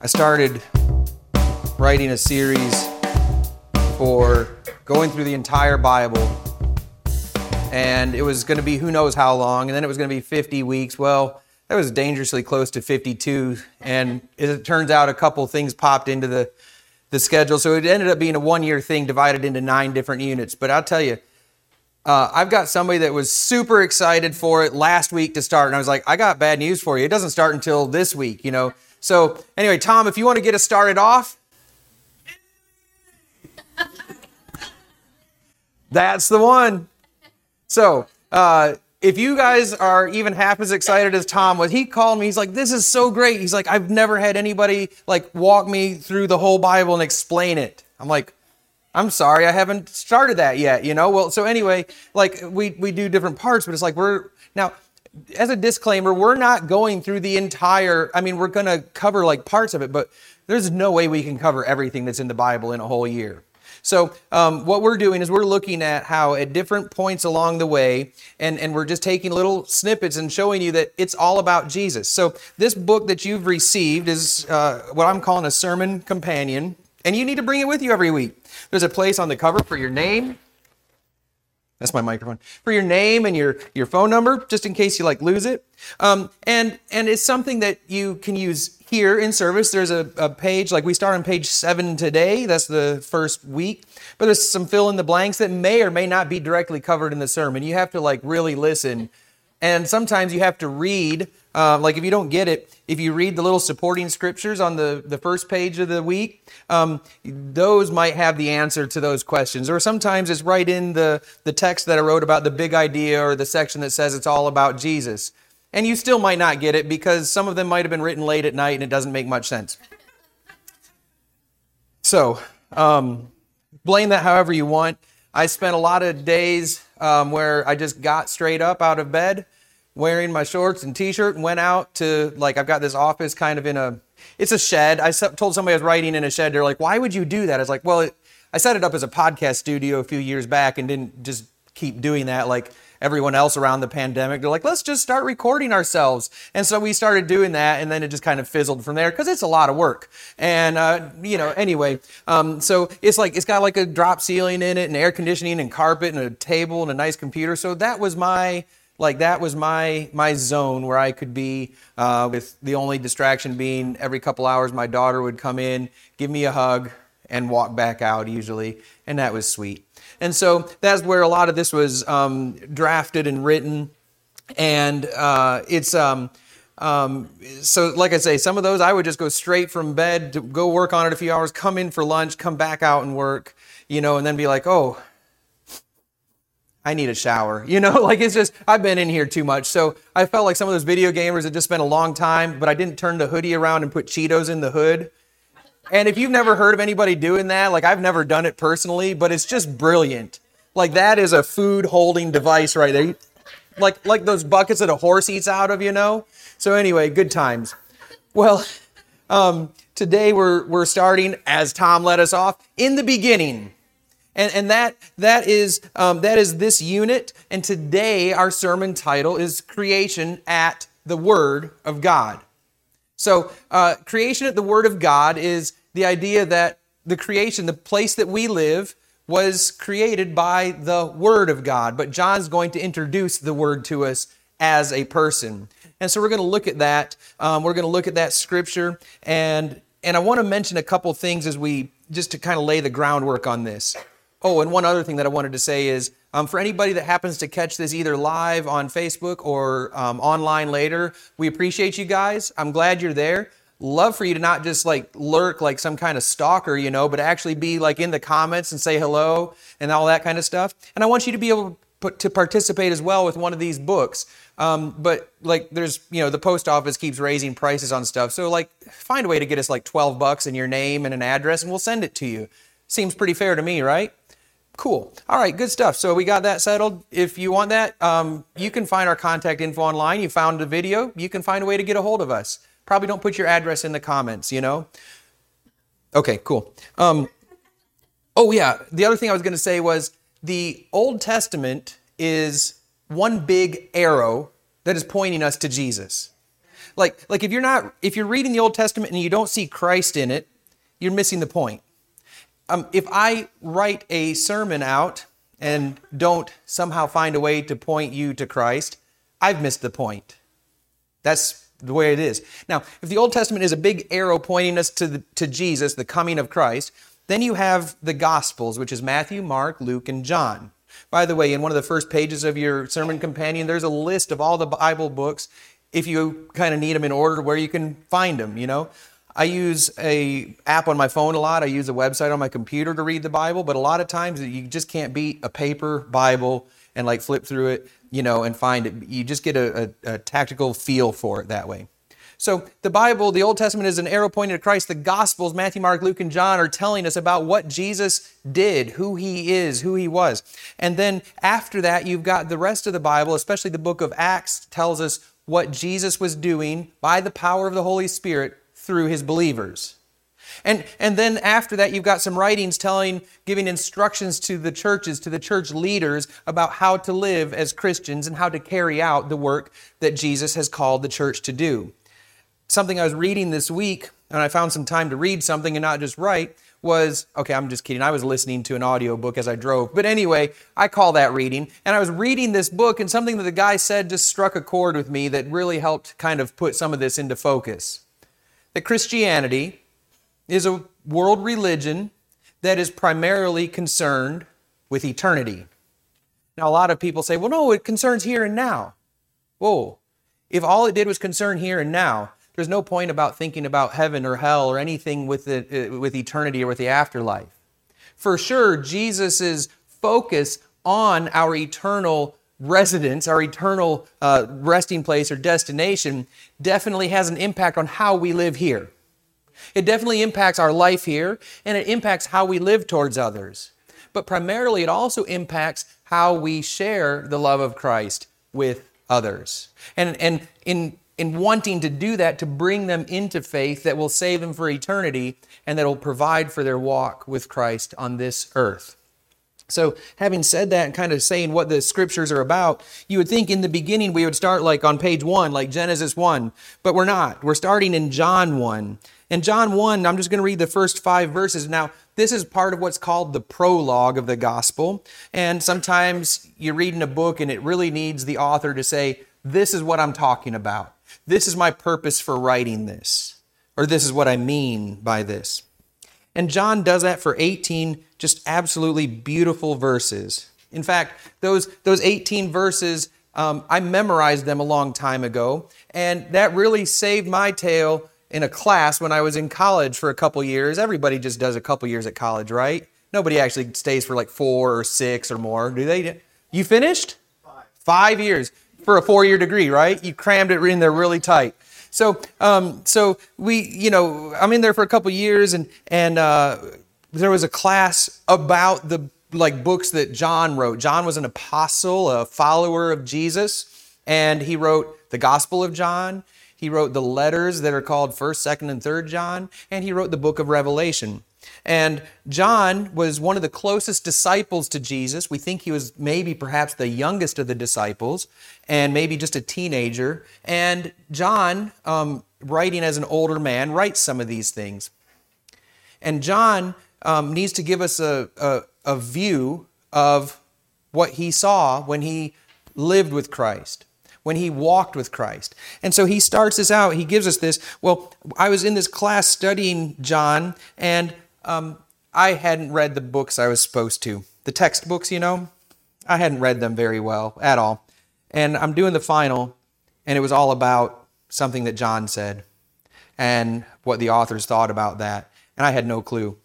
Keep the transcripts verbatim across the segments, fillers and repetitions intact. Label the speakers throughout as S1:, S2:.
S1: I started writing a series for going through the entire Bible, and it was going to be who knows how long, and then it was going to be fifty weeks. Well, that was dangerously close to fifty-two, and it turns out a couple things popped into the, the schedule, so it ended up being a one-year thing divided into nine different units. But I'll tell you, uh, I've got somebody that was super excited for it last week to start, and I was like, I got bad news for you. It doesn't start until this week, you know. So anyway, Tom, if you want to get us started off, that's the one. So, uh, if you guys are even half as excited as Tom was, he called me, he's like, this is so great. He's like, I've never had anybody like walk me through the whole Bible and explain it. I'm like, I'm sorry, I haven't started that yet, you know? Well, so anyway, like we, we do different parts, but it's like we're, now, as a disclaimer, we're not going through the entire, I mean, we're going to cover like parts of it, but there's no way we can cover everything that's in the Bible in a whole year. So um, what we're doing is we're looking at how at different points along the way, and, and we're just taking little snippets and showing you that it's all about Jesus. So this book that you've received is uh, what I'm calling a sermon companion, and you need to bring it with you every week. There's a place on the cover for your name. That's my microphone. For your name and your, your phone number, just in case you like lose it. Um, and, and it's something that you can use here in service. There's a, a page, like we start on page seven today. That's the first week. But there's some fill in the blanks that may or may not be directly covered in the sermon. You have to like really listen. And sometimes you have to read, uh, like if you don't get it, if you read the little supporting scriptures on the, the first page of the week, um, those might have the answer to those questions. Or sometimes it's right in the, the text that I wrote about the big idea, or the section that says it's all about Jesus. And you still might not get it because some of them might have been written late at night and it doesn't make much sense. So, um, blame that however you want. I spent a lot of days um, where I just got straight up out of bed, wearing my shorts and t-shirt, and went out to, like, I've got this office kind of in a, it's a shed. I told somebody I was writing in a shed. They're like, why would you do that? I was like, well, it, I set it up as a podcast studio a few years back and didn't just keep doing that like everyone else around the pandemic. They're like, let's just start recording ourselves. And so we started doing that, and then it just kind of fizzled from there because it's a lot of work. And, uh, you know, anyway, um, so it's like, it's got like a drop ceiling in it and air conditioning and carpet and a table and a nice computer. So that was my... Like that was my my zone where I could be, uh, with the only distraction being every couple hours my daughter would come in, give me a hug, and walk back out usually, and that was sweet. And so that's where a lot of this was um, drafted and written, and uh, it's um, um, so like I say, some of those I would just go straight from bed to go work on it a few hours, come in for lunch, come back out and work, you know, and then be like, oh, I need a shower, you know, like it's just, I've been in here too much. So I felt like some of those video gamers had just spent a long time, but I didn't turn the hoodie around and put Cheetos in the hood. And if you've never heard of anybody doing that, like I've never done it personally, but it's just brilliant. Like that is a food holding device right there. Like, like those buckets that a horse eats out of, you know? So anyway, good times. Well, um, today we're, we're starting, as Tom led us off, in the beginning. And, and that that is um, that is this unit. And today our sermon title is Creation at the Word of God. So uh, creation at the Word of God is the idea that the creation, the place that we live, was created by the Word of God. But John's going to introduce the Word to us as a person. And so we're going to look at that. Um, we're going to look at that scripture. And, and I want to mention a couple things as we, just to kind of lay the groundwork on this. Oh, and one other thing that I wanted to say is, um, for anybody that happens to catch this either live on Facebook or um, online later, we appreciate you guys. I'm glad you're there. Love for you to not just like lurk like some kind of stalker, you know, but actually be like in the comments and say hello and all that kind of stuff. And I want you to be able to, put, to participate as well with one of these books. Um, but like there's, you know, the post office keeps raising prices on stuff. So like find a way to get us like twelve bucks and your name and an address and we'll send it to you. Seems pretty fair to me, right? Cool. All right, good stuff. So we got that settled. If you want that, um, you can find our contact info online. You found the video. You can find a way to get a hold of us. Probably don't put your address in the comments, you know? Okay, cool. Um, oh, yeah. The other thing I was going to say was the Old Testament is one big arrow that is pointing us to Jesus. Like, like if you're not, if you're reading the Old Testament and you don't see Christ in it, you're missing the point. Um, if I write a sermon out and don't somehow find a way to point you to Christ, I've missed the point. That's the way it is. Now, if the Old Testament is a big arrow pointing us to the, to Jesus, the coming of Christ, then you have the Gospels, which is Matthew, Mark, Luke, and John. By the way, in one of the first pages of your sermon companion, there's a list of all the Bible books, if you kind of need them in order, where you can find them, you know. I use a app on my phone a lot. I use a website on my computer to read the Bible, but a lot of times you just can't beat a paper Bible and like flip through it, you know, and find it. You just get a, a, a tactical feel for it that way. So the Bible, the Old Testament is an arrow pointing to Christ. The Gospels, Matthew, Mark, Luke, and John are telling us about what Jesus did, who he is, who he was. And then after that, you've got the rest of the Bible, especially the book of Acts, tells us what Jesus was doing by the power of the Holy Spirit through his believers. And, and then after that, you've got some writings telling, giving instructions to the churches, to the church leaders about how to live as Christians and how to carry out the work that Jesus has called the church to do. Something I was reading this week, and I found some time to read something and not just write, was, okay, I'm just kidding. I was listening to an audiobook as I drove. But anyway, I call that reading. And I was reading this book, and something that the guy said just struck a chord with me that really helped kind of put some of this into focus. That Christianity is a world religion that is primarily concerned with eternity. Now, a lot of people say, well, no, it concerns here and now. Whoa. If all it did was concern here and now, there's no point about thinking about heaven or hell or anything with the, uh, with eternity or with the afterlife. For sure, Jesus' focus on our eternal residence, our eternal uh, resting place or destination, definitely has an impact on how we live here. It definitely impacts our life here, and it impacts how we live towards others. But primarily, it also impacts how we share the love of Christ with others. And, and in in wanting to do that, to bring them into faith that will save them for eternity and that will provide for their walk with Christ on this earth. So having said that and kind of saying what the scriptures are about, you would think in the beginning we would start like on page one, like Genesis one, but we're not. We're starting in John one. In John one, I'm just going to read the first five verses. Now, this is part of what's called the prologue of the gospel. And sometimes you're reading a book and it really needs the author to say, this is what I'm talking about. This is my purpose for writing this, or this is what I mean by this. And John does that for eighteen just absolutely beautiful verses. In fact, those, those eighteen verses, um, I memorized them a long time ago, and that really saved my tail in a class when I was in college for a couple years. Everybody just does a couple years at college, right? Nobody actually stays for like four or six or more, do they? You finished? Five. Five years. For a four-year degree, right? You crammed it in there really tight. So, um, so we, you know, I'm in there for a couple years, and and uh, there was a class about the like books that John wrote. John was an apostle, a follower of Jesus, and he wrote the Gospel of John. He wrote the letters that are called First, Second, and Third John, and he wrote the book of Revelation. And John was one of the closest disciples to Jesus. We think he was maybe perhaps the youngest of the disciples and maybe just a teenager. And John, um, writing as an older man, writes some of these things. And John um, needs to give us a, a, a view of what he saw when he lived with Christ, when he walked with Christ. And so he starts this out. He gives us this. Well, I was in this class studying John, and Um, I hadn't read the books I was supposed to. The textbooks, you know, I hadn't read them very well at all. And I'm doing the final, and it was all about something that John said and what the authors thought about that. And I had no clue.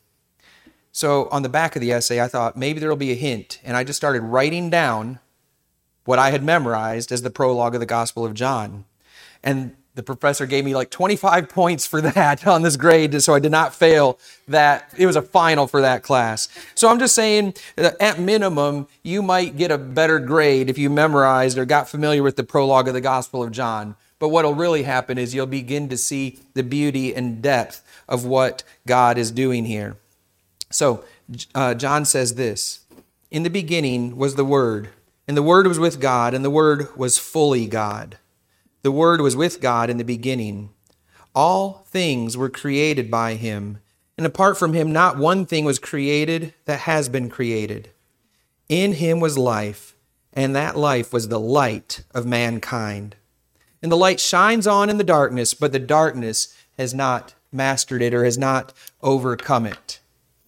S1: So on the back of the essay, I thought maybe there'll be a hint. And I just started writing down what I had memorized as the prologue of the Gospel of John. And the professor gave me like twenty-five points for that on this grade, so I did not fail that. It was a final for that class. So I'm just saying that at minimum, you might get a better grade if you memorized or got familiar with the prologue of the Gospel of John. But what will really happen is you'll begin to see the beauty and depth of what God is doing here. So uh, John says this, "In the beginning was the Word, and the Word was with God, and the Word was fully God." The Word was with God in the beginning. All things were created by him, and apart from him, not one thing was created that has been created. In him was life, and that life was the light of mankind. And the light shines on in the darkness, but the darkness has not mastered it or has not overcome it.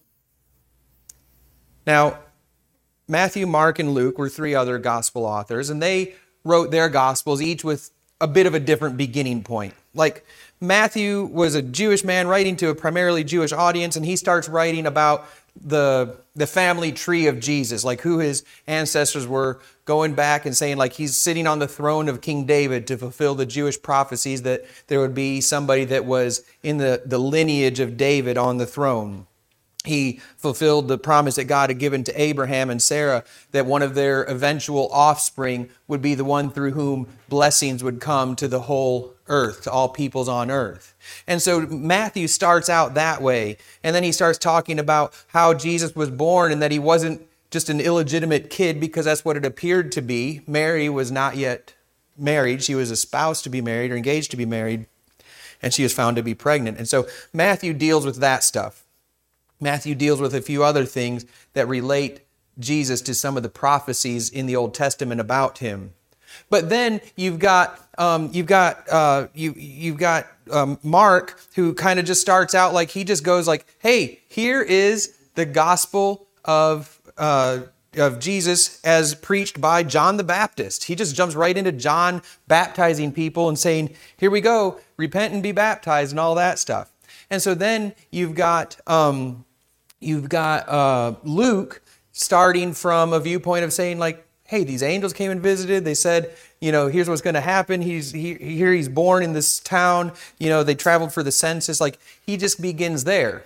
S1: Now, Matthew, Mark, and Luke were three other gospel authors, and they wrote their gospels each with a bit of a different beginning point. Like, Matthew was a Jewish man writing to a primarily Jewish audience, and he starts writing about the the family tree of Jesus, like who his ancestors were, going back and saying like he's sitting on the throne of King David to fulfill the Jewish prophecies that there would be somebody that was in the, the lineage of David on the throne. He fulfilled the promise that God had given to Abraham and Sarah that one of their eventual offspring would be the one through whom blessings would come to the whole earth, to all peoples on earth. And so Matthew starts out that way. And then he starts talking about how Jesus was born and that he wasn't just an illegitimate kid, because that's what it appeared to be. Mary was not yet married. She was espoused to be married or engaged to be married, and she was found to be pregnant. And so Matthew deals with that stuff. Matthew deals with a few other things that relate Jesus to some of the prophecies in the Old Testament about him. But then you've got um, you've got uh, you you've got um, Mark, who kind of just starts out like he just goes like, "Hey, here is the gospel of uh, of Jesus as preached by John the Baptist." He just jumps right into John baptizing people and saying, "Here we go, repent and be baptized," and all that stuff. And so then you've got um, you've got uh, Luke starting from a viewpoint of saying like, hey, these angels came and visited. They said, you know, here's what's going to happen. He's he, here. He's born in this town. You know, they traveled for the census. Like, he just begins there.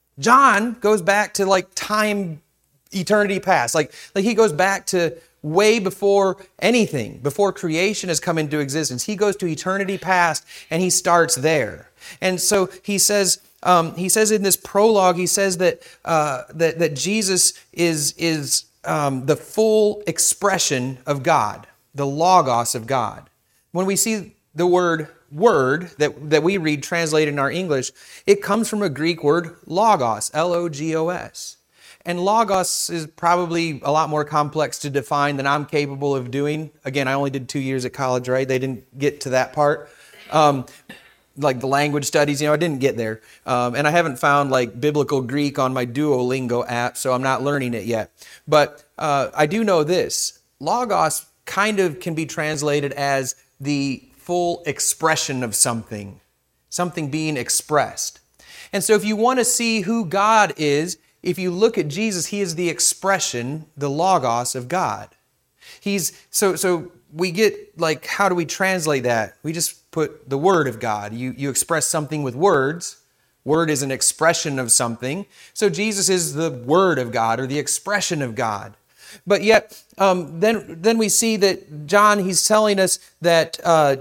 S1: John goes back to like time, eternity past. Like, like he goes back to way before anything, before creation has come into existence. He goes to eternity past and he starts there. And so he says, um, he says in this prologue, he says that uh, that that Jesus is is um, the full expression of God, the Logos of God. When we see the word word that, that we read translated in our English, it comes from a Greek word logos, L O G O S. And logos is probably a lot more complex to define than I'm capable of doing. Again, I only did two years at college, right? They didn't get to that part. Um, like the language studies, you know, I didn't get there. Um, and I haven't found like biblical Greek on my Duolingo app, so I'm not learning it yet. But uh, I do know this. Logos kind of can be translated as the full expression of something, something being expressed. And so if you want to see who God is, if you look at Jesus, he is the expression, the Logos of God. He's so so we get like, how do we translate that? We just put the Word of God. You you express something with words. Word is an expression of something. So Jesus is the Word of God, or the expression of God. But yet, um, then then we see that John, he's telling us that uh,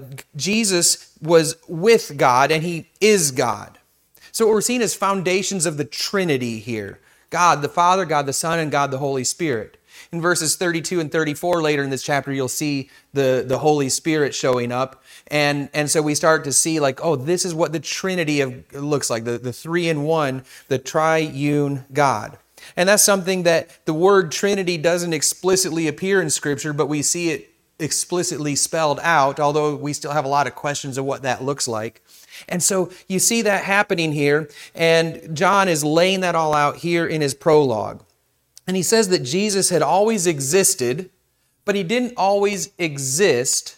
S1: Jesus was with God and he is God. So what we're seeing is foundations of the Trinity here. God the Father, God the Son, and God the Holy Spirit. In verses thirty-two and thirty-four later in this chapter, you'll see the, the Holy Spirit showing up. And, and so we start to see like, oh, this is what the Trinity of looks like, the, the three in one, the triune God. And that's something that the word Trinity doesn't explicitly appear in Scripture, but we see it explicitly spelled out, although we still have a lot of questions of what that looks like. And so you see that happening here, and John is laying that all out here in his prologue. And he says that Jesus had always existed, but he didn't always exist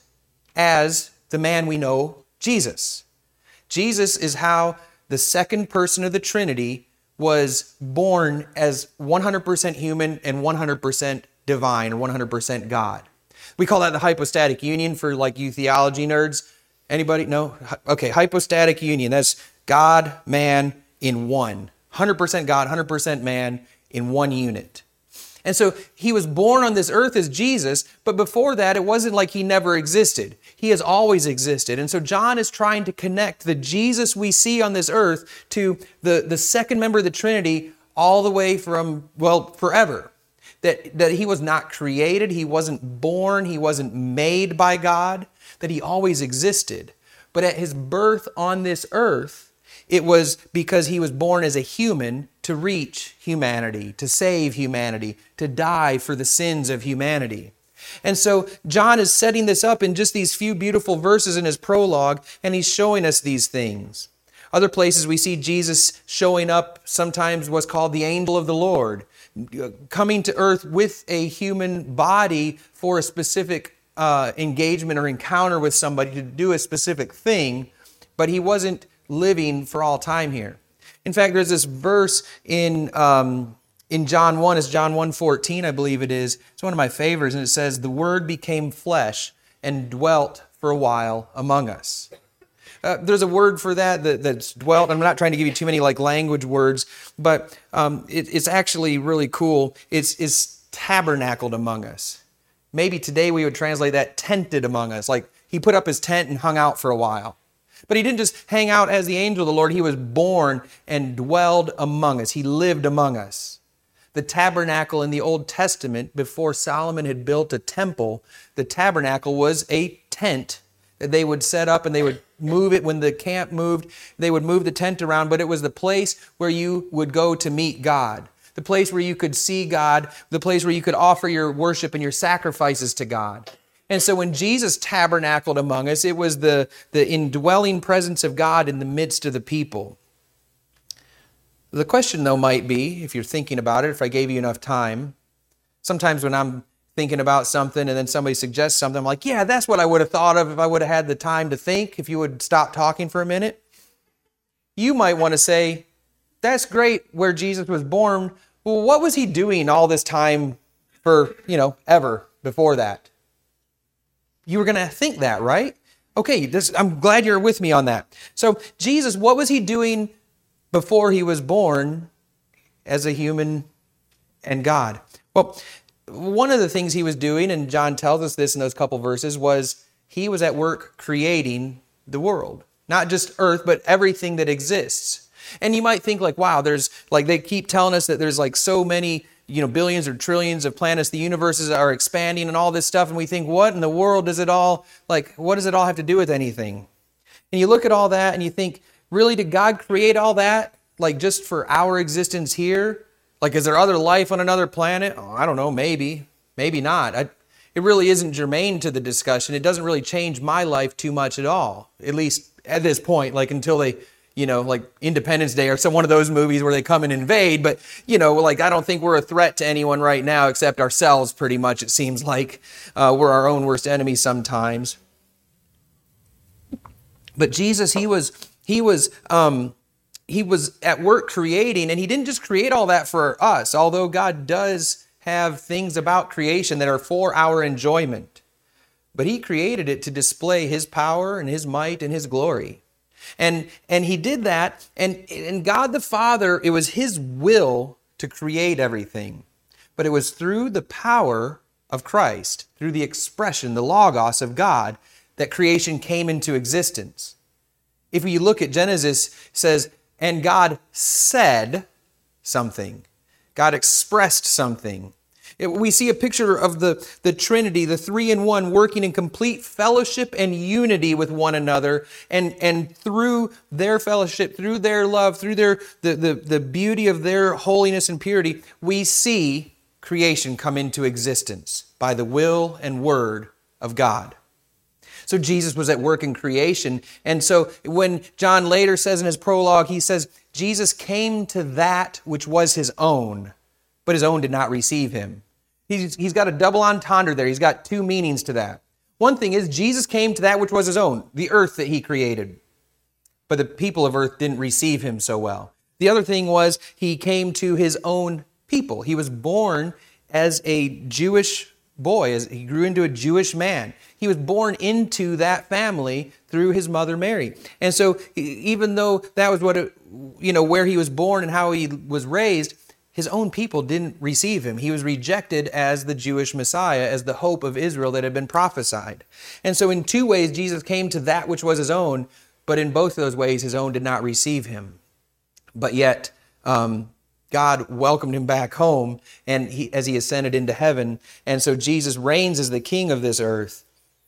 S1: as the man we know, Jesus. Jesus is how the second person of the Trinity was born as one hundred percent human and one hundred percent divine, or one hundred percent God. We call that the hypostatic union for like you theology nerds. Anybody? No? Okay, hypostatic union. That's God, man in one. one hundred percent God, one hundred percent man in one unit. And so he was born on this earth as Jesus, but before that, it wasn't like he never existed. He has always existed. And so John is trying to connect the Jesus we see on this earth to the, the second member of the Trinity all the way from, well, forever. That, that he was not created, he wasn't born, he wasn't made by God, that he always existed. But at his birth on this earth, it was because he was born as a human to reach humanity, to save humanity, to die for the sins of humanity. And so John is setting this up in just these few beautiful verses in his prologue, and he's showing us these things. Other places we see Jesus showing up, sometimes what's called the angel of the Lord, coming to earth with a human body for a specific uh, engagement or encounter with somebody to do a specific thing, but he wasn't living for all time here. In fact, there's this verse in um, in John one, it's John one fourteen, I believe it is. It's one of my favorites, and it says, "The Word became flesh and dwelt for a while among us." Uh, there's a word for that, that that's dwelt. I'm not trying to give you too many like language words, but um, it, it's actually really cool. It's, it's tabernacled among us. Maybe today we would translate that tented among us. Like he put up his tent and hung out for a while. But he didn't just hang out as the angel of the Lord. He was born and dwelled among us. He lived among us. The tabernacle in the Old Testament, before Solomon had built a temple, the tabernacle was a tent that they would set up, and they would move it when the camp moved. They would move the tent around, but it was the place where you would go to meet God, the place where you could see God, the place where you could offer your worship and your sacrifices to God. And so when Jesus tabernacled among us, it was the, the indwelling presence of God in the midst of the people. The question, though, might be, if you're thinking about it, if I gave you enough time, sometimes when I'm thinking about something and then somebody suggests something, I'm like, yeah, that's what I would have thought of if I would have had the time to think, if you would stop talking for a minute. You might want to say, that's great where Jesus was born. Well, what was he doing all this time for, you know, ever before that? You were going to think that, right? Okay, this, I'm glad you're with me on that. So Jesus, what was he doing before he was born as a human and God? Well, one of the things he was doing, and John tells us this in those couple verses, was he was at work creating the world. Not just earth, but everything that exists. And you might think like, wow, there's like, they keep telling us that there's like so many, you know, billions or trillions of planets, the universes are expanding and all this stuff. And we think, what in the world does it all, like, what does it all have to do with anything? And you look at all that and you think, really, did God create all that? Like just for our existence here? Like, is there other life on another planet? Oh, I don't know, maybe, maybe not. I, it really isn't germane to the discussion. It doesn't really change my life too much at all, at least at this point, like until they, you know, like Independence Day or some one of those movies where they come and invade. But, you know, like I don't think we're a threat to anyone right now except ourselves pretty much. It seems like uh, we're our own worst enemy sometimes. But Jesus, he was, he was, um, He was at work creating, and he didn't just create all that for us, although God does have things about creation that are for our enjoyment. But he created it to display his power and his might and his glory. And, and he did that, and, and God the Father, it was his will to create everything. But it was through the power of Christ, through the expression, the Logos of God, that creation came into existence. If you look at Genesis, it says, and God said something. God expressed something. It, we see a picture of the, the Trinity, the three in one, working in complete fellowship and unity with one another. And, and through their fellowship, through their love, through their the, the, the beauty of their holiness and purity, we see creation come into existence by the will and word of God. So Jesus was at work in creation. And so when John later says in his prologue, he says, Jesus came to that which was his own, but his own did not receive him. He's, he's got a double entendre there. He's got two meanings to that. One thing is Jesus came to that which was his own, the earth that he created. But the people of earth didn't receive him so well. The other thing was he came to his own people. He was born as a Jewish boy, as he grew into a Jewish man. He was born into that family through his mother Mary. And so even though that was what, it, you know, where he was born and how he was raised, his own people didn't receive him. He was rejected as the Jewish Messiah, as the hope of Israel that had been prophesied. And so in two ways, Jesus came to that which was his own, but in both of those ways, his own did not receive him. But yet, um, God welcomed him back home and he, as he ascended into heaven. And so Jesus reigns as the king of this earth.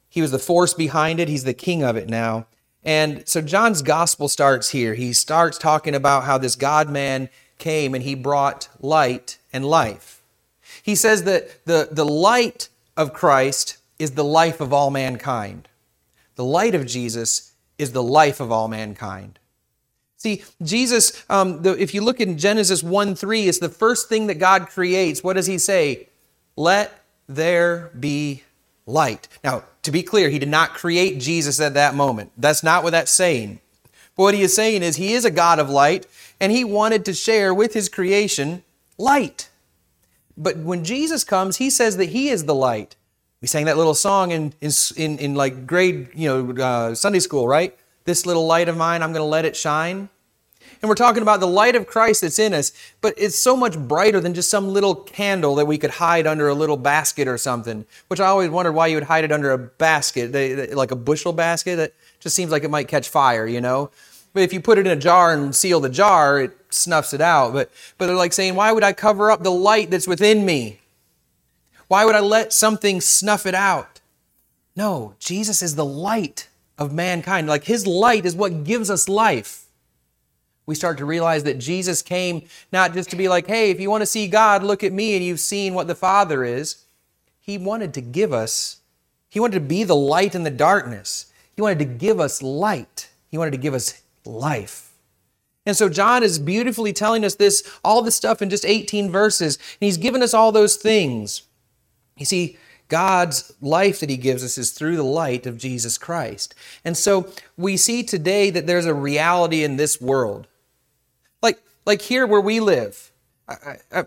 S1: He was the force behind it. He's the king of it now. And so John's gospel starts here. He starts talking about how this God-man came and he brought light and life. He says that the, the light of Christ is the life of all mankind. The light of Jesus is the life of all mankind. See, Jesus, um, the, if you look in Genesis one three, it's the first thing that God creates. What does he say? Let there be light. Now, to be clear, he did not create Jesus at that moment. That's not what that's saying. But what he is saying is he is a God of light, and he wanted to share with his creation light. But when Jesus comes, he says that he is the light. We sang that little song in in in, in like grade, you know, uh, Sunday school, right? This little light of mine, I'm going to let it shine. And we're talking about the light of Christ that's in us, but it's so much brighter than just some little candle that we could hide under a little basket or something, which I always wondered why you would hide it under a basket, they, they, like a bushel basket. That just seems like it might catch fire, you know? But if you put it in a jar and seal the jar, it snuffs it out. But, but they're like saying, why would I cover up the light that's within me? Why would I let something snuff it out? No, Jesus is the light of mankind. Like his light is what gives us life. We start to realize that Jesus came not just to be like, hey, if you want to see God, look at me and you've seen what the Father is. He wanted to give us, he wanted to be the light in the darkness. He wanted to give us light. He wanted to give us life. And so John is beautifully telling us this, all this stuff in just eighteen verses. And he's given us all those things. You see, God's life that he gives us is through the light of Jesus Christ. And so we see today that there's a reality in this world. Like, like here where we live, I, I,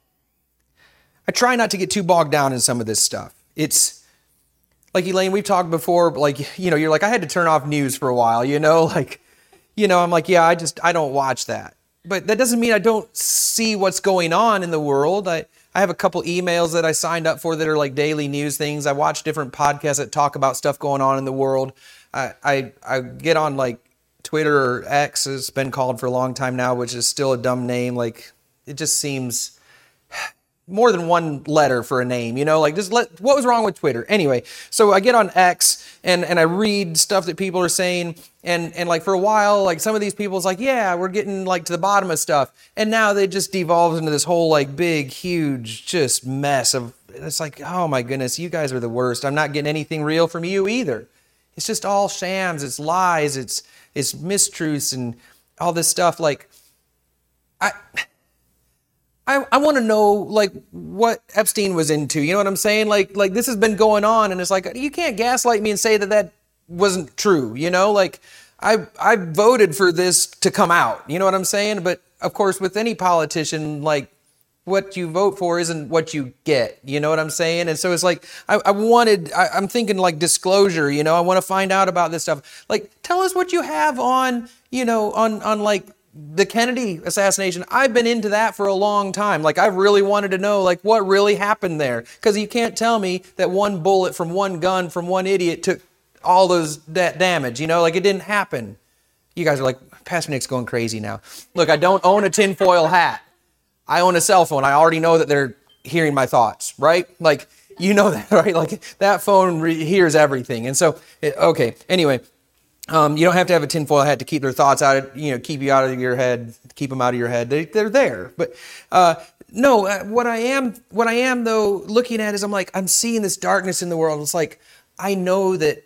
S1: I try not to get too bogged down in some of this stuff. It's like, Elaine, we've talked before, like, you know, you're like, I had to turn off news for a while, you know, like, you know, I'm like, yeah, I just, I don't watch that. But that doesn't mean I don't see what's going on in the world. I, I have a couple emails that I signed up for that are like daily news things. I watch different podcasts that talk about stuff going on in the world. I, I, I get on like Twitter or X, it's been called for a long time now, which is still a dumb name. Like it just seems more than one letter for a name, you know, like just let, what was wrong with Twitter? Anyway, so I get on X and, and I read stuff that people are saying. And, and like for a while, like some of these people's like, yeah, we're getting like to the bottom of stuff. And now they just devolves into this whole like big, huge, just mess of, it's like, oh my goodness, you guys are the worst. I'm not getting anything real from you either. It's just all shams. It's lies. It's, it's mistruths and all this stuff. Like I, I, I want to know like what Epstein was into. You know what I'm saying? Like, like this has been going on and it's like, you can't gaslight me and say that that wasn't true. You know, like I, I voted for this to come out. You know what I'm saying? But of course, with any politician, like what you vote for isn't what you get. You know what I'm saying? And so it's like, I, I wanted, I, I'm thinking like disclosure, you know, I want to find out about this stuff. Like, tell us what you have on, you know, on, on like, the Kennedy assassination. I've been into that for a long time. Like I've really wanted to know like what really happened there. Because you can't tell me that one bullet from one gun from one idiot took all those that damage. You know, like it didn't happen. You guys are like, Pastor Nick's going crazy now. Look, I don't own a tinfoil hat. I own a cell phone. I already know that they're hearing my thoughts, right? Like, you know that, right? Like that phone re- hears everything. And so, it, okay, anyway. Um, you don't have to have a tinfoil hat to keep their thoughts out of, you know, keep you out of your head, keep them out of your head. They, they're there. But uh, no, uh, what I am, what I am though, looking at is I'm like, I'm seeing this darkness in the world. It's like, I know that,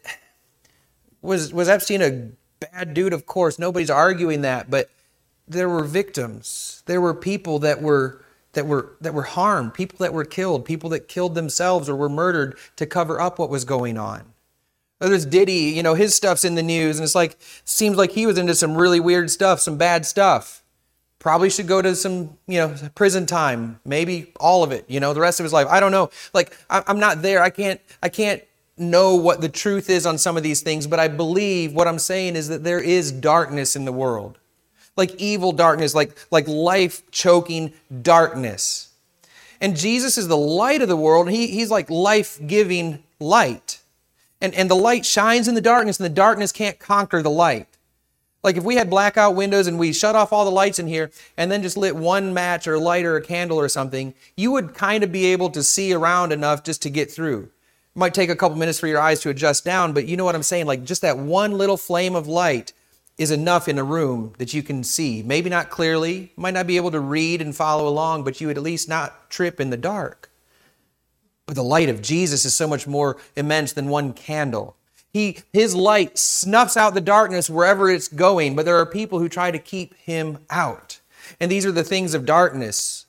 S1: was, was Epstein a bad dude? Of course, nobody's arguing that, but there were victims. There were people that were, that were, that were harmed, people that were killed, people that killed themselves or were murdered to cover up what was going on. There's Diddy, you know, his stuff's in the news, and it's like, seems like he was into some really weird stuff, some bad stuff. Probably should go to some, you know, prison time, maybe all of it, you know, the rest of his life. I don't know. Like, I'm not there. I can't, I can't know what the truth is on some of these things, but I believe what I'm saying is that there is darkness in the world. Like evil darkness, like, like life-choking darkness. And Jesus is the light of the world, and he, he's like life-giving light. And, and the light shines in the darkness, and the darkness can't conquer the light. Like if we had blackout windows and we shut off all the lights in here and then just lit one match or light or a candle or something, you would kind of be able to see around enough just to get through. might take a couple minutes for your eyes to adjust down, but you know what I'm saying? Like just that one little flame of light is enough in a room that you can see. Maybe not clearly, might not be able to read and follow along, but you would at least not trip in the dark. But the light of Jesus is so much more immense than one candle. He, his light snuffs out the darkness wherever it's going, but there are people who try to keep him out. And these are the things of darkness.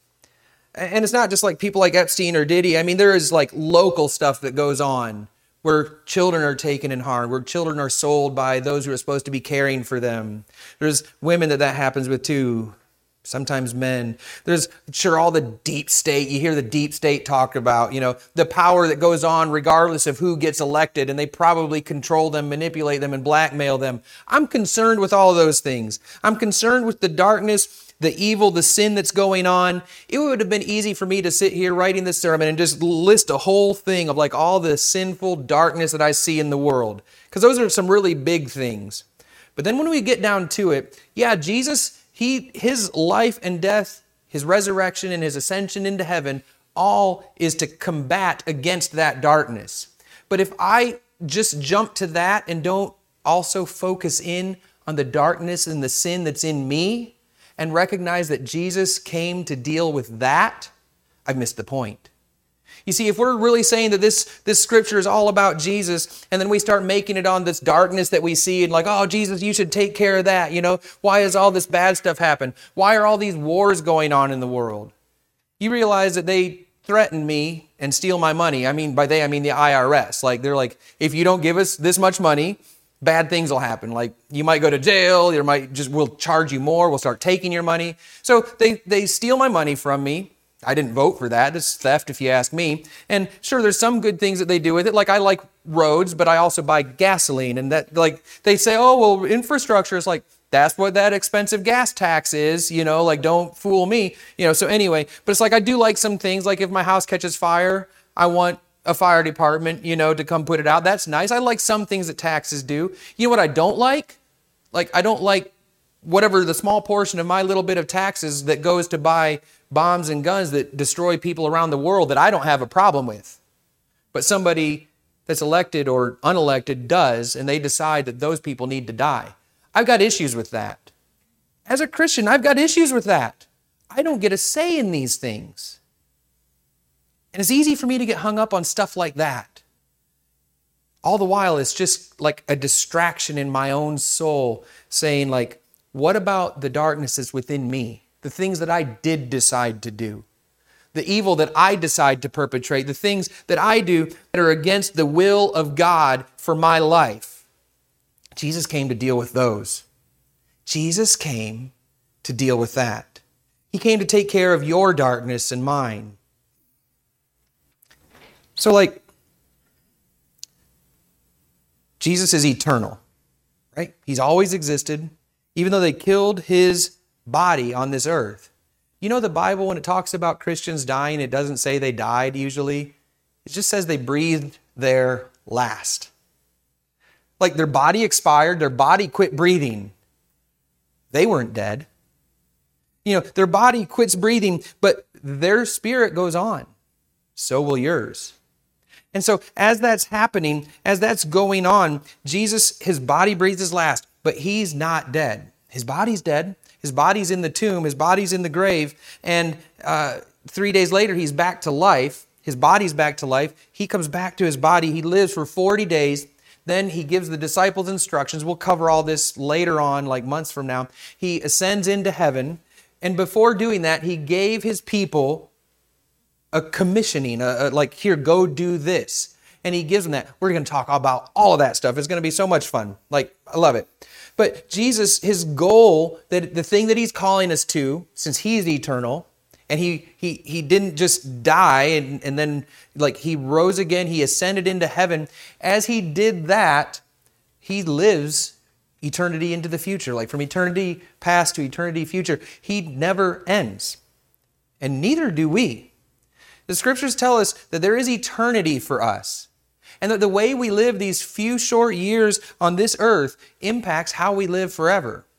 S1: And it's not just like people like Epstein or Diddy. I mean, there is like local stuff that goes on where children are taken and harmed, where children are sold by those who are supposed to be caring for them. There's women that that happens with too. Sometimes men. There's sure all the deep state. You hear the deep state talked about, you know, the power that goes on regardless of who gets elected, and they probably control them, manipulate them, and blackmail them. I'm concerned with all of those things. I'm concerned with the darkness, the evil, the sin that's going on. It would have been easy for me to sit here writing this sermon and just list a whole thing of like all the sinful darkness that I see in the world, because those are some really big things. But then when we get down to it, yeah, Jesus, He, his life and death, his resurrection and his ascension into heaven, all is to combat against that darkness. But if I just jump to that and don't also focus in on the darkness and the sin that's in me and recognize that Jesus came to deal with that, I've missed the point. You see, if we're really saying that this, this scripture is all about Jesus, and then we start making it on this darkness that we see and like, oh, Jesus, you should take care of that. You know, why has all this bad stuff happened? Why are all these wars going on in the world? You realize that they threaten me and steal my money. I mean, by they, I mean the I R S. Like, they're like, if you don't give us this much money, bad things will happen. Like, you might go to jail. You might just, we'll charge you more. We'll start taking your money. So they, they steal my money from me. I didn't vote for that. It's theft if you ask me. And sure, there's some good things that they do with it. Like I like roads, but I also buy gasoline. And that, like, they say, oh, well, infrastructure is like, that's what that expensive gas tax is, you know, like, don't fool me. You know, so anyway, but it's like, I do like some things. Like if my house catches fire, I want a fire department, you know, to come put it out. That's nice. I like some things that taxes do. You know what I don't like? Like, I don't like whatever the small portion of my little bit of taxes that goes to buy bombs and guns that destroy people around the world that I don't have a problem with. But somebody that's elected or unelected does, and they decide that those people need to die. I've got issues with that. As a Christian, I've got issues with that. I don't get a say in these things. And it's easy for me to get hung up on stuff like that. All the while, it's just like a distraction in my own soul saying like, what about the darkness that's within me? The things that I did decide to do, the evil that I decide to perpetrate, the things that I do that are against the will of God for my life. Jesus came to deal with those. Jesus came to deal with that. He came to take care of your darkness and mine. So like, Jesus is eternal, right? He's always existed, even though they killed his body on this earth. You know, the Bible, when it talks about Christians dying, it doesn't say they died usually. It just says they breathed their last. Like their body expired, their body quit breathing. They weren't dead. You know, their body quits breathing, but their spirit goes on. So will yours. And so as that's happening, as that's going on, Jesus, his body breathes his last, but he's not dead. His body's dead. His body's in the tomb. His body's in the grave. And uh, three days later, he's back to life. His body's back to life. He comes back to his body. He lives for forty days. Then he gives the disciples instructions. We'll cover all this later on, like months from now. He ascends into heaven. And before doing that, he gave his people a commissioning, a, a, like, here, go do this. And he gives them that. We're going to talk about all of that stuff. It's going to be so much fun. Like, I love it. But Jesus, his goal, that the thing that he's calling us to, since he's eternal, and he he he didn't just die and, and then like he rose again, he ascended into heaven. As he did that, he lives eternity into the future. Like from eternity past to eternity future, he never ends. And neither do we. The scriptures tell us that there is eternity for us. And that the way we live these few short years on this earth impacts how we live forever.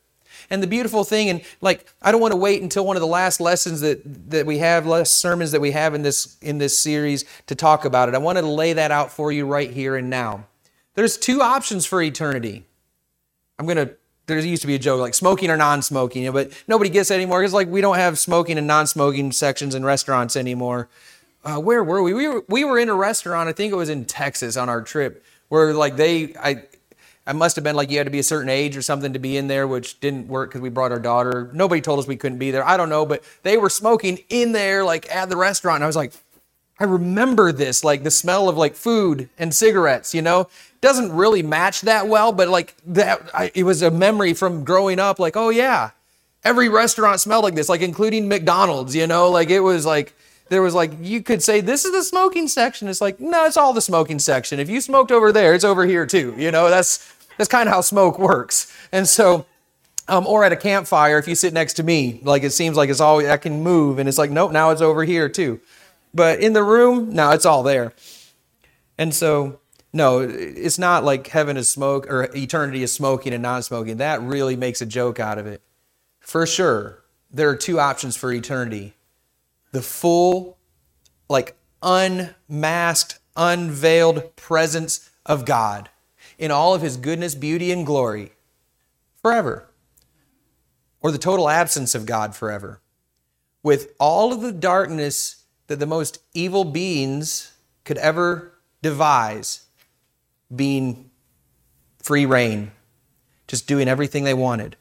S1: And the beautiful thing, and like, I don't want to wait until one of the last lessons that, that we have, last sermons that we have in this, in this series to talk about it. I wanted to lay that out for you right here and now. There's two options for eternity. I'm going to, there used to be a joke like smoking or non-smoking, you know, but nobody gets it anymore. It's like we don't have smoking and non-smoking sections in restaurants anymore. Uh, where were we? We were, we were in a restaurant, I think it was in Texas on our trip, where like they, I, I must have been like you had to be a certain age or something to be in there, which didn't work because we brought our daughter. Nobody told us we couldn't be there. I don't know, but they were smoking in there like at the restaurant. And I was like, I remember this, like the smell of like food and cigarettes, you know, doesn't really match that well, but like that, I, it was a memory from growing up. Like, oh yeah, every restaurant smelled like this, like including McDonald's, you know, like it was like, there was like, you could say, this is the smoking section. It's like, no, it's all the smoking section. If you smoked over there, it's over here too. You know, that's, that's kind of how smoke works. And so, um, or at a campfire, if you sit next to me, like it seems like it's always, I can move and it's like, nope, now it's over here too. But in the room, no, it's all there. And so, no, it's not like heaven is smoke or eternity is smoking and non-smoking. That really makes a joke out of it. For sure, there are two options for eternity. The full, like unmasked, unveiled presence of God in all of his goodness, beauty, and glory forever. Or the total absence of God forever. With all of the darkness that the most evil beings could ever devise being free reign, just doing everything they wanted.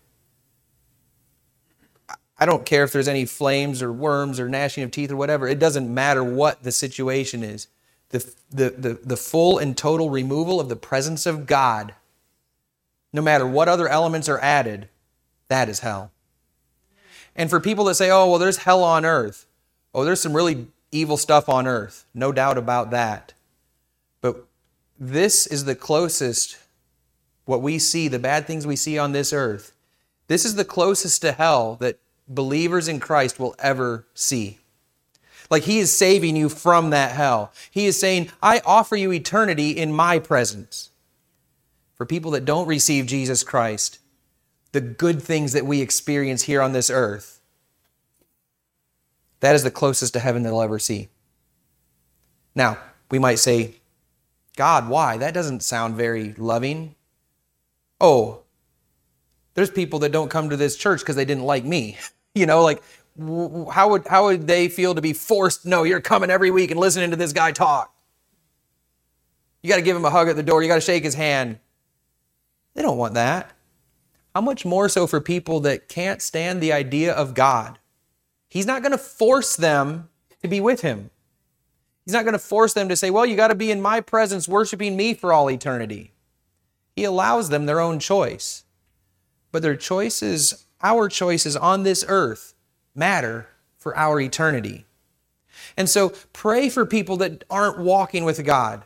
S1: I don't care if there's any flames or worms or gnashing of teeth or whatever. It doesn't matter what the situation is. The, the, the, the full and total removal of the presence of God, no matter what other elements are added, that is hell. And for people that say, oh, well, there's hell on earth. Oh, there's some really evil stuff on earth. No doubt about that. But this is the closest, what we see, the bad things we see on this earth. This is the closest to hell that believers in Christ will ever see. Like he is saving you from that hell. He is saying, I offer you eternity in my presence. For people that don't receive Jesus Christ, the good things that we experience here on this earth, that is the closest to heaven they'll ever see. Now, we might say, God, why? That doesn't sound very loving. Oh, there's people that don't come to this church because they didn't like me. You know, like, how would how would they feel to be forced? No, you're coming every week and listening to this guy talk. You got to give him a hug at the door. You got to shake his hand. They don't want that. How much more so for people that can't stand the idea of God? He's not going to force them to be with him. He's not going to force them to say, well, you got to be in my presence worshiping me for all eternity. He allows them their own choice. But their choices, our choices on this earth, matter for our eternity. And so pray for people that aren't walking with God.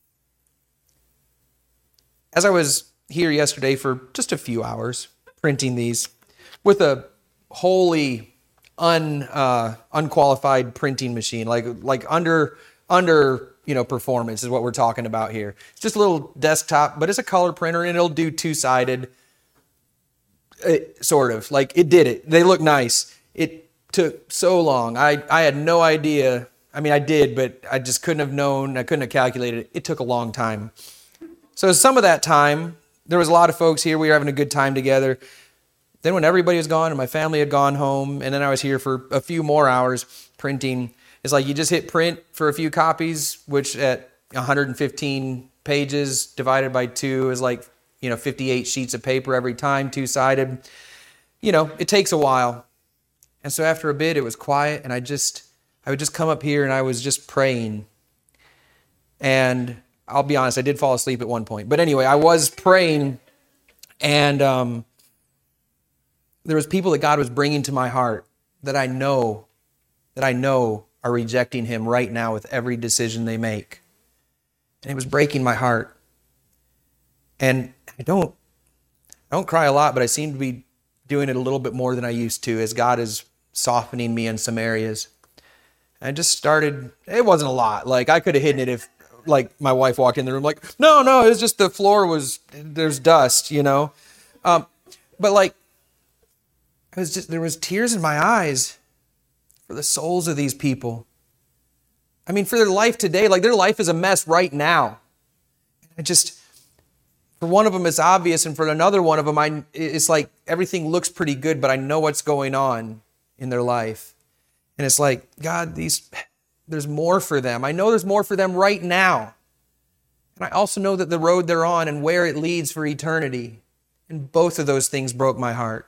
S1: As I was here yesterday for just a few hours printing these with a wholly un, uh, unqualified printing machine, like like under under you know performance is what we're talking about here. It's just a little desktop, but it's a color printer and it'll do two-sided. It, sort of like it did it. They look nice. It took so long. I, I had no idea. I mean, I did, but I just couldn't have known. I couldn't have calculated it. It took a long time. So some of that time, there was a lot of folks here. We were having a good time together. Then when everybody was gone and my family had gone home, and then I was here for a few more hours printing, it's like you just hit print for a few copies, which at one hundred fifteen pages divided by two is like, you know, fifty-eight sheets of paper every time, two-sided. You know, it takes a while. And so after a bit, it was quiet, and I just, I would just come up here, and I was just praying. And I'll be honest, I did fall asleep at one point. But anyway, I was praying, and um, there was people that God was bringing to my heart that I know, that I know are rejecting him right now with every decision they make. And it was breaking my heart. And I don't, I don't cry a lot, but I seem to be doing it a little bit more than I used to as God is softening me in some areas. And I just started, it wasn't a lot. Like I could have hidden it if like my wife walked in the room like, no, no, it was just the floor was, there's dust, you know. Um, but like I was just, there was tears in my eyes for the souls of these people. I mean, for their life today, like their life is a mess right now. I just, for one of them it's obvious, and for another one of them, I, it's like everything looks pretty good, but I know what's going on in their life. And it's like, God, these, there's more for them. I know there's more for them right now. And I also know that the road they're on and where it leads for eternity. And both of those things broke my heart.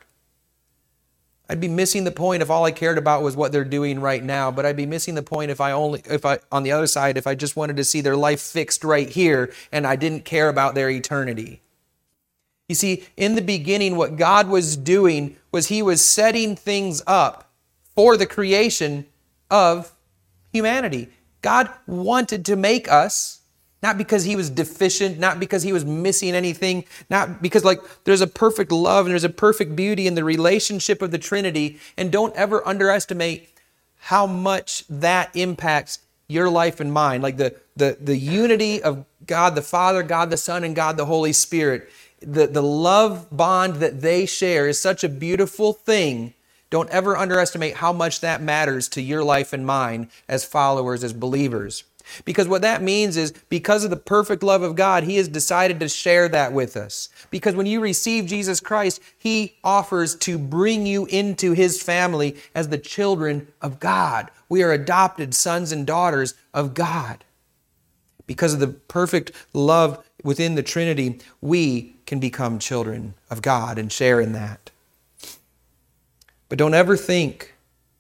S1: I'd be missing the point if all I cared about was what they're doing right now, but I'd be missing the point if I only, if I, on the other side, if I just wanted to see their life fixed right here and I didn't care about their eternity. You see, in the beginning, what God was doing was He was setting things up for the creation of humanity. God wanted to make us, not because He was deficient, not because He was missing anything, not because like there's a perfect love and there's a perfect beauty in the relationship of the Trinity. And don't ever underestimate how much that impacts your life and mine. Like the, the, the unity of God the Father, God the Son, and God the Holy Spirit. The, the love bond that they share is such a beautiful thing. Don't ever underestimate how much that matters to your life and mine as followers, as believers. Because what that means is because of the perfect love of God, He has decided to share that with us. Because when you receive Jesus Christ, He offers to bring you into His family as the children of God. We are adopted sons and daughters of God. Because of the perfect love within the Trinity, we can become children of God and share in that. But don't ever think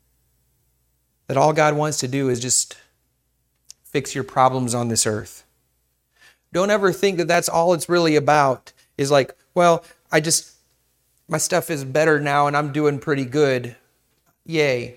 S1: that all God wants to do is just fix your problems on this earth. Don't ever think that that's all it's really about, is like, well, I just, my stuff is better now and I'm doing pretty good. Yay.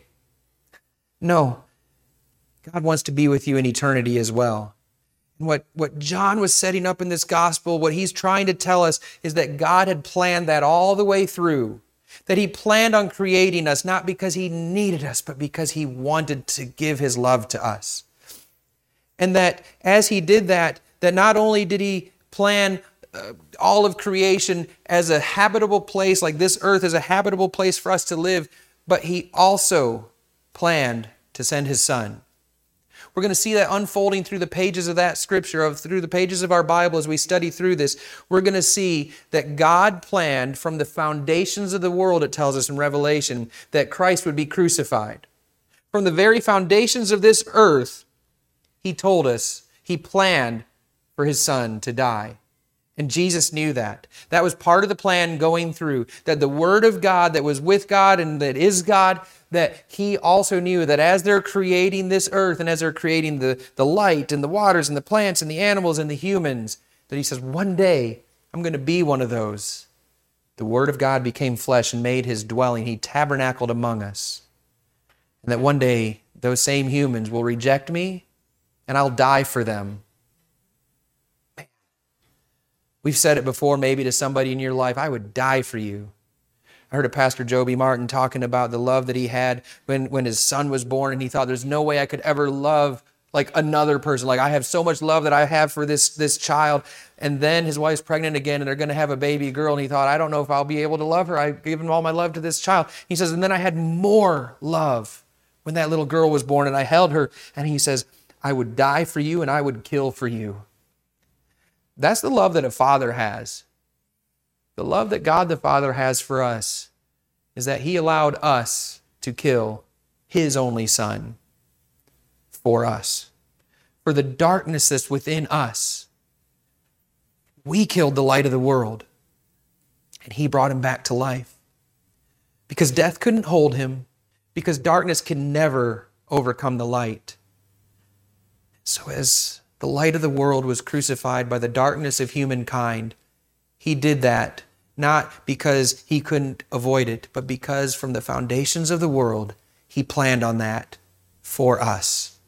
S1: No. God wants to be with you in eternity as well. And what, what John was setting up in this gospel, what he's trying to tell us is that God had planned that all the way through. That He planned on creating us, not because He needed us, but because He wanted to give His love to us. And that as He did that, that not only did He plan uh, all of creation as a habitable place, like this earth is a habitable place for us to live, but He also planned to send His Son. We're going to see that unfolding through the pages of that scripture, of through the pages of our Bible as we study through this. We're going to see that God planned from the foundations of the world, it tells us in Revelation, that Christ would be crucified. From the very foundations of this earth, He told us He planned for His Son to die. And Jesus knew that. That was part of the plan going through. That the Word of God that was with God and that is God, that He also knew that as they're creating this earth and as they're creating the, the light and the waters and the plants and the animals and the humans, that He says, one day I'm going to be one of those. The Word of God became flesh and made His dwelling. He tabernacled among us. And that one day those same humans will reject me and I'll die for them. Man. We've said it before maybe to somebody in your life, I would die for you. I heard of Pastor Joby Martin talking about the love that he had when, when his son was born, and he thought there's no way I could ever love like another person. Like I have so much love that I have for this, this child. And then his wife's pregnant again and they're going to have a baby girl. And he thought, I don't know if I'll be able to love her. I've given all my love to this child. He says, and then I had more love when that little girl was born and I held her. And he says, I would die for you and I would kill for you. That's the love that a father has. The love that God the Father has for us is that He allowed us to kill His only Son for us. For the darkness that's within us, we killed the light of the world and He brought Him back to life. Because death couldn't hold Him, because darkness can never overcome the light. So as the light of the world was crucified by the darkness of humankind, He did that not because He couldn't avoid it, but because from the foundations of the world, He planned on that for us.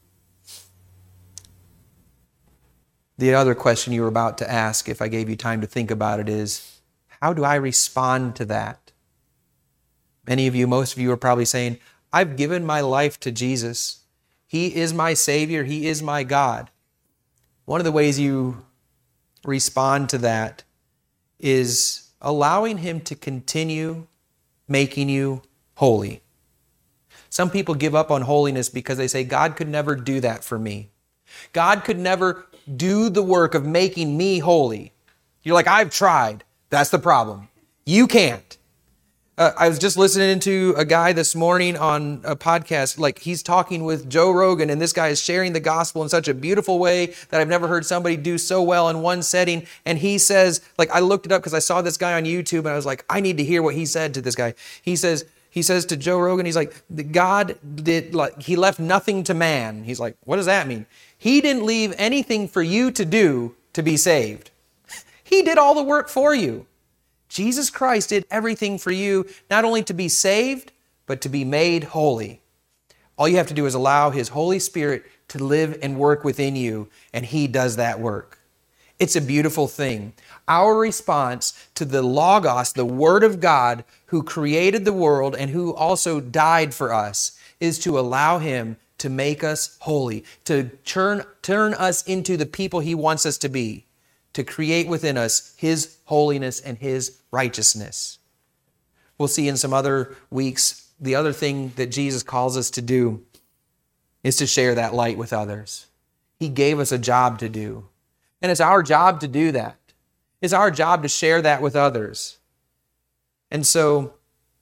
S1: The other question you were about to ask, if I gave you time to think about it, is, how do I respond to that? Many of you, most of you are probably saying, I've given my life to Jesus. He is my Savior. He is my God. One of the ways you respond to that is allowing Him to continue making you holy. Some people give up on holiness because they say, God could never do that for me. God could never do the work of making me holy. You're like, I've tried. That's the problem. You can't. Uh, I was just listening to a guy this morning on a podcast, like he's talking with Joe Rogan, and this guy is sharing the gospel in such a beautiful way that I've never heard somebody do so well in one setting. And he says, like, I looked it up because I saw this guy on YouTube and I was like, I need to hear what he said to this guy. He says, he says to Joe Rogan, he's like, God did, like, he left nothing to man. He's like, what does that mean? He didn't leave anything for you to do to be saved. He did all the work for you. Jesus Christ did everything for you, not only to be saved, but to be made holy. All you have to do is allow His Holy Spirit to live and work within you, and He does that work. It's a beautiful thing. Our response to the Logos, the Word of God, who created the world and who also died for us, is to allow Him to make us holy, to turn, turn us into the people He wants us to be, to create within us His holiness and His righteousness. We'll see in some other weeks, the other thing that Jesus calls us to do is to share that light with others. He gave us a job to do. And it's our job to do that. It's our job to share that with others. And so,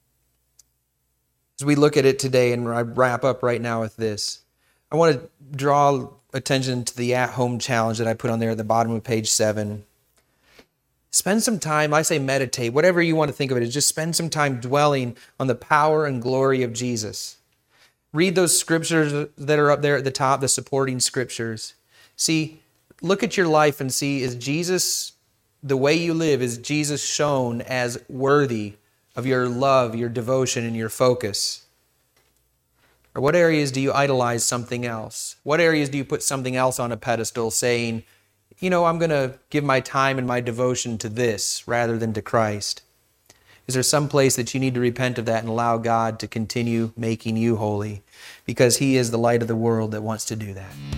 S1: as we look at it today, and I wrap up right now with this, I want to draw attention to the at-home challenge that I put on there at the bottom of page seven. Spend some time, I say meditate, whatever you want to think of it, is just spend some time dwelling on the power and glory of Jesus. Read those scriptures that are up there at the top, the supporting scriptures. See, look at your life and see, is Jesus, the way you live, is Jesus shown as worthy of your love, your devotion, and your focus? Or what areas do you idolize something else? What areas do you put something else on a pedestal saying, you know, I'm going to give my time and my devotion to this rather than to Christ? Is there some place that you need to repent of that and allow God to continue making you holy? Because He is the light of the world that wants to do that.